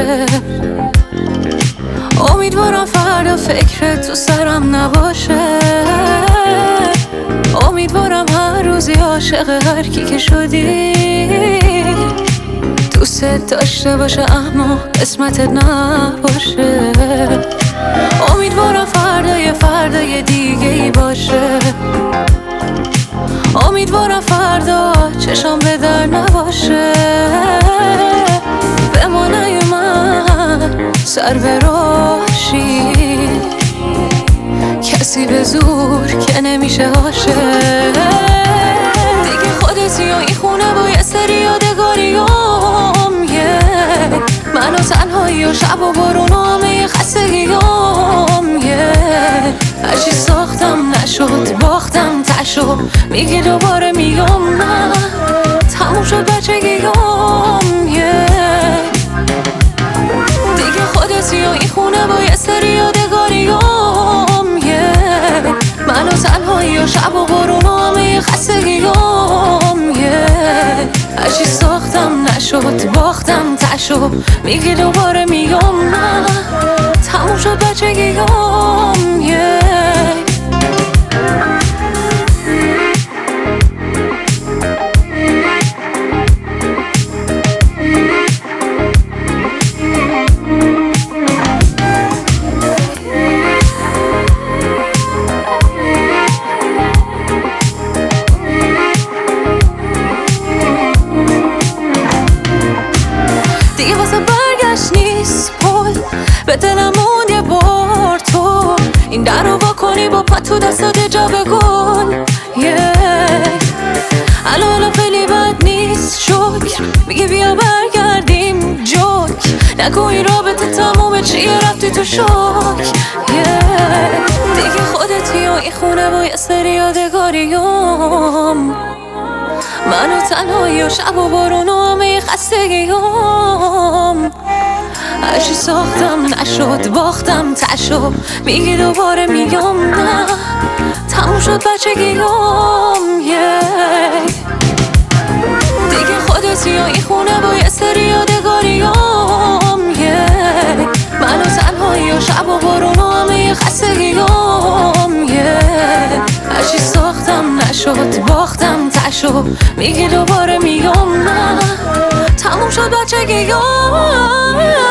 امیدوارم فردا فکرت تو سرم نباشه. امیدوارم هر روزی عاشق هر کی که شدی دوست داشته باشه اما قسمتت نباشه. امیدوارم فردای دیگه ای باشه. امیدوارم فردا چشام به در نباشه. به ما نیومد سر به راهشی کسی به زور که نمیشه عاشق. دیگه خودتی و این خونه با یه سری یادگاریام من و تنهایی و شب و بارون و همه خستگیام هرچی ساختم نشد باختم تشو میگی دوباره میام نه تموم شد بچگیام دیگه خودتی و این خونه با یه سری یادگاریام من و تنهایی و شب و بارون و همه خستگیام هرچی ساختم نشد باختم تشو میگی دوباره میام نه تموم شد بچگیام دیگه واسه برگشت نیست پل به دلم موند یه بار تو این در رو با کنی با پا تو دستات جا به گل الان خیلی بد نیست شکر میگه بیا برگردیم جوک نگو این رابطه تمومه چیه رفتی تو شک دیگه خودتی و این خونه با یه سری یادگاریام من و تنهایی و شب و بارون و همه خستگیام هرچی ساختم نشد باختم تشو میگی دوباره میام نه تموم شد بچگیام دیگه خودتی و این خونه با یه سری یادگاریام من و تنهایی و شب و بارون و همه خستگیام هرچی ساختم نشد باختم تشو میگی دوباره میام نه تموم شد بچگیام